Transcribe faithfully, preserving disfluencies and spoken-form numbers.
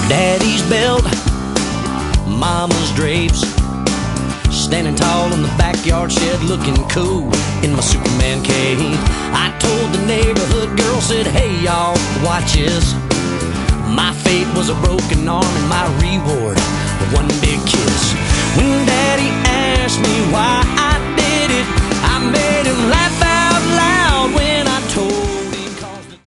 Daddy's belt, mama's drapes, standing tall in the backyard shed, looking cool in my Superman cape. I told the neighborhood girl, said, hey y'all, watch this. My fate was a broken arm and my reward, one big kiss.